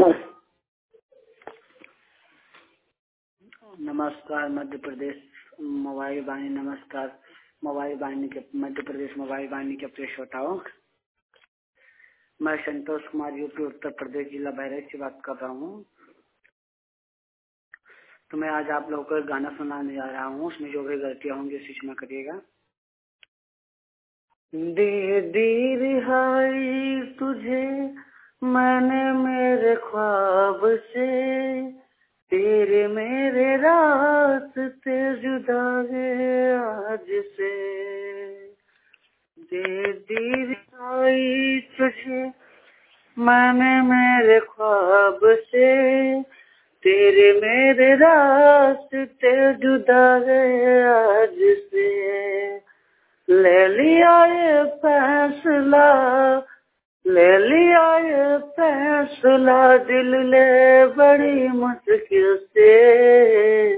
नमस्कार मध्य प्रदेश मोबाइल वाहिनी। नमस्कार मोबाइल वाहिनी के मध्य प्रदेश मोबाइल वाहिनी के प्रिय श्रोताओं, मैं संतोष कुमार यूपी उत्तर प्रदेश जिला बहराइच से बात कर रहा हूँ। तो मैं आज आप लोगों को एक गाना सुनाने जा रहा हूँ। उसमें जो भी गलतियाँ होंगी उसी क्षमा करिएगा। दे दी रिहाई तुझे मैंने मेरे ख्वाब से, तेरे मेरे रास्ते जुदा गए आज से। दे दी रिहाई तुझे मैंने मेरे ख्वाब से, तेरे मेरे रास्ते जुदा गए आज से। ले लिया ये फैसला, ले लिया ये फैसला दिल ले बड़ी मुश्किल से।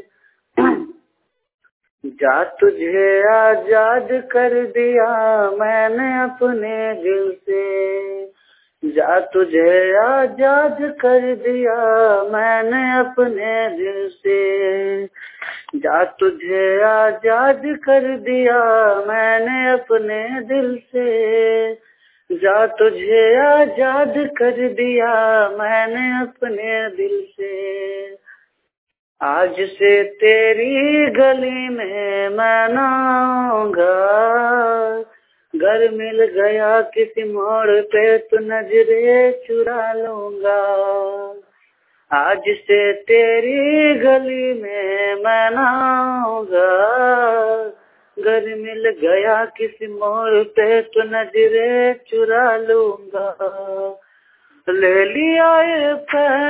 जा तुझे आजाद कर दिया मैंने अपने दिल से, जा तुझे आजाद कर दिया मैंने अपने दिल से, जा तुझे आजाद कर दिया मैंने अपने दिल से, जा तुझे आजाद कर दिया मैंने अपने दिल से। आज से तेरी गली में मैं ना आऊंगा, घर मिल गया किसी मोड़ पे तो नजरे चुरा लूंगा। आज से तेरी गली में मैं ना आऊंगा, घर मिल गया किसी मोड़ पे तो नजरे चुरा लूंगा। ले लिया ये